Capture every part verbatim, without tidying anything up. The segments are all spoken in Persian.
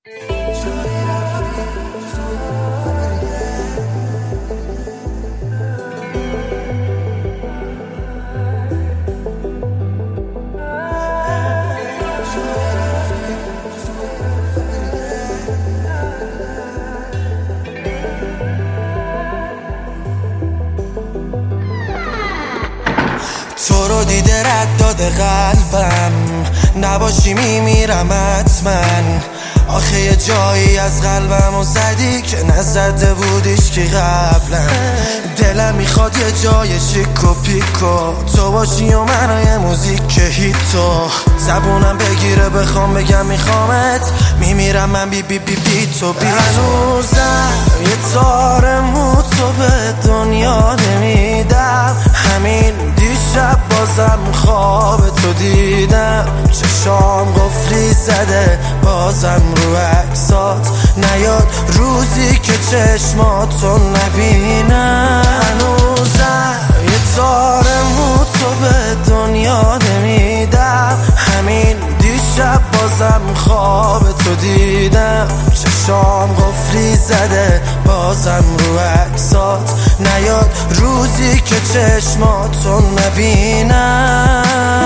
تو رو دیده رد داده قلبم، نباشی میمیرم حتما. آخه یه جایی از قلبم و زدی که نزده بودیش که قبلا. دلم میخواد یه جای شیک و پیکو تو باشی و من یه موزیک هیتو. زبونم بگیره بخوام بگم میخوامت، میمیرم من بی بی بی بی تو بی تو. هنوزم یه تار مو تو به دنیا نمیدم، همین دیشب بازم خواب تو دیدم. چشام قفلی زده بازم رو عکسات نیاد روزی که چشماتو نبینم. هنوزم یه تار مو تو به دنیا نمیدم، همین دیشب بازم خواب تو دیدم. چشام قفلی زده بازم رو عکسات نیاد روزی که چشماتو نبینم.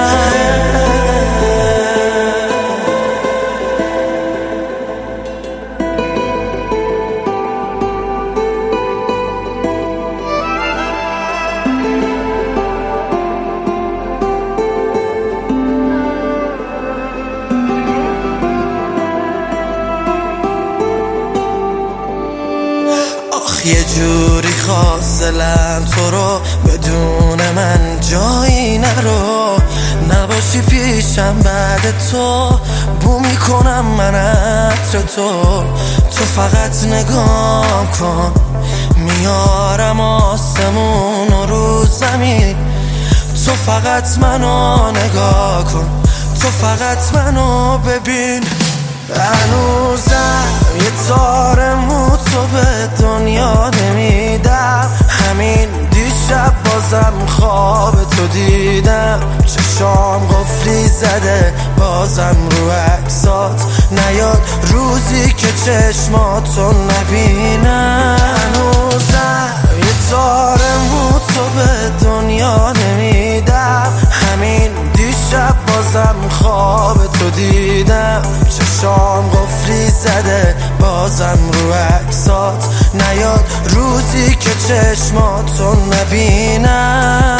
یه جوری خواستلم تو رو بدون من جایی نرو. نباشی پیشم بعد تو بو میکنم من عطر تو. تو فقط نگاه کن میارم آسمون و رو زمین. تو فقط منو نگاه کن، تو فقط منو ببین. هنوزم یه تار مو تو به دنیا نمیدم، همین دیشب بازم خواب تو دیدم. چشام قفلی زده بازم رو عکسات نیاد روزی که چشماتو نبینم. هنوزم یه تار مو تو به دنیا نمیدم، همین دیشب بازم خواب تو دیدم. چشام قفلی زده بازم رو عکسات نیاد روزی که چشماتو نبینم.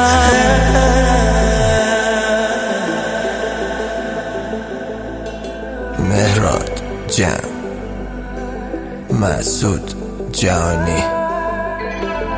مهراد جان، مسعود جانی.